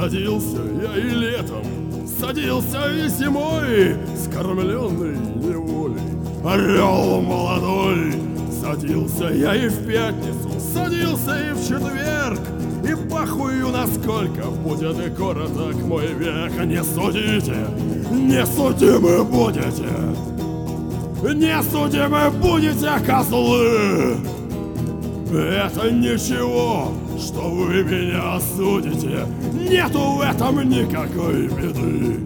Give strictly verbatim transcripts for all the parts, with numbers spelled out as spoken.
Садился я и летом, садился и зимой, скормленный неволей, орел молодой. Садился я и в пятницу, садился и в четверг, и похую, насколько будет и короток мой век. Не судите, не судимы будете, не судимы будете, козлы. Это ничего, что вы меня осудите, нету в этом никакой беды.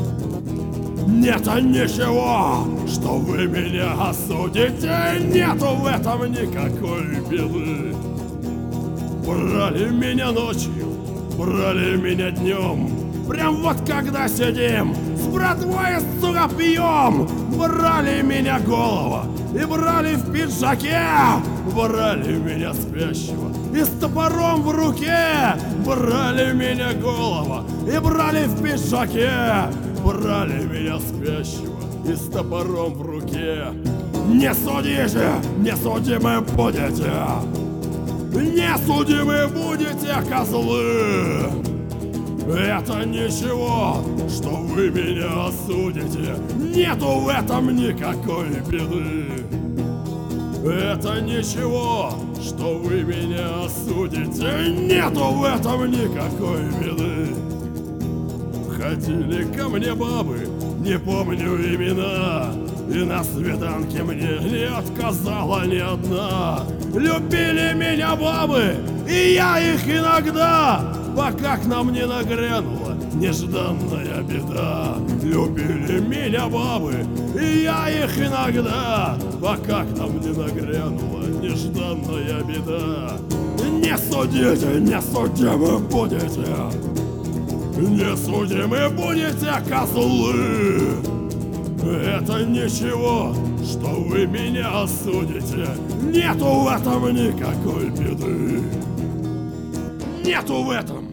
Нет ничего, что вы меня осудите, нету в этом никакой беды. Брали меня ночью, брали меня днем, прям вот когда сидим с братвой, сука, пьем. Брали меня голова и брали в пиджаке, брали меня спящего и с топором в руке. Брали меня голова и брали в пиджаке, брали меня спящего и с топором в руке. Не судите, не судимы будете, не судимы будете, козлы. Это ничего, что вы меня осудите, нету в этом никакой беды. Это ничего, что вы меня осудите, нету в этом никакой беды. Ходили ко мне бабы, не помню имена, и на свиданке мне не отказала ни одна. Любили меня бабы, и я их иногда, пока к нам не нагрянула нежданная беда. Любили меня бабы, и я их иногда, пока к нам не нагрянула нежданная беда. Не судите, не судимы будете, не судимы будете, козлы. Это ничего, что вы меня осудите, нету в этом никакой беды. Нету в этом